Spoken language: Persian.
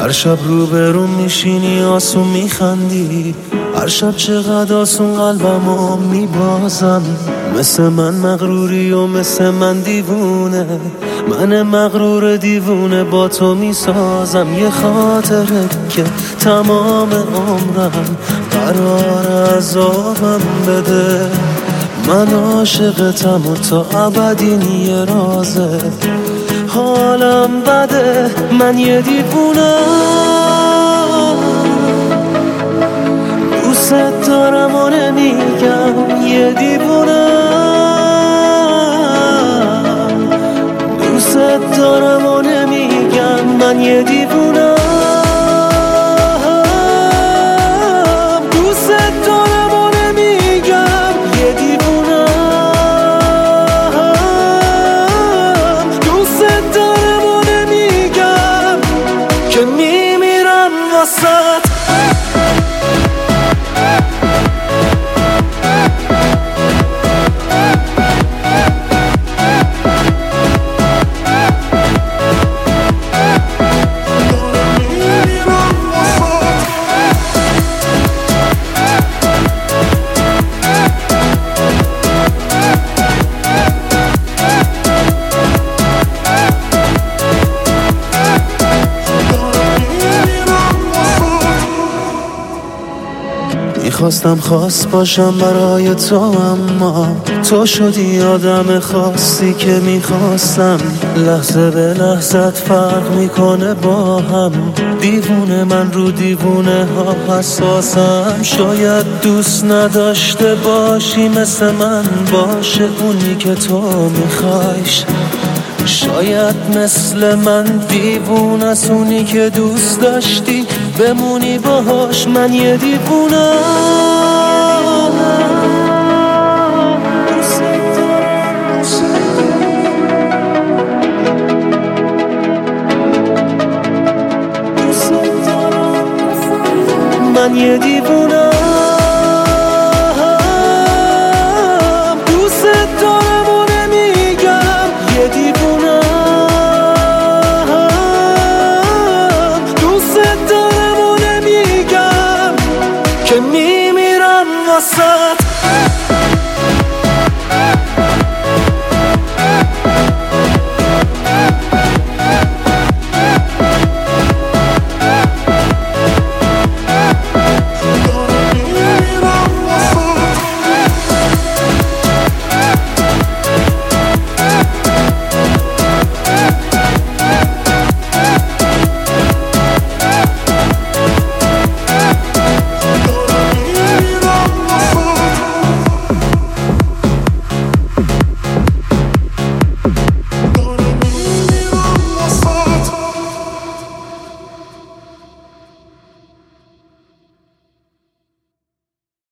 هر شب روبرون میشینی آسون میخندی، هر شب چقدر آسون قلبمو میبازم. مثل من مغروری و مثل من دیوونه، من مغرور دیوونه با تو میسازم. یه خاطره که تمام عمرم قرار عذابم بده. من عاشقتم و تا ابد این یه رازه. حالم بده، من یه دیوونم، دوست دارم و نمیگم. یه دیوونم، دوست دارم و نمیگم. من یه دیوونم، دوست دارم و نمیگم. یه دیوونم، دوست دارم و نمیگم که میمیرم واسه. میخواستم خاص باشم برای تو، اما تو شدی آدم خاصی که میخواستم. لحظه به لحظت فرق میکنه با هم. دیوونه من رو دیوونه ها حساسم. شاید دوست نداشته باشی مثل من باشه اونی که تو میخوایش. شاید مثل من دیوونه است اونی که دوست داشتی بمونی باهاش. من یه دیوونم.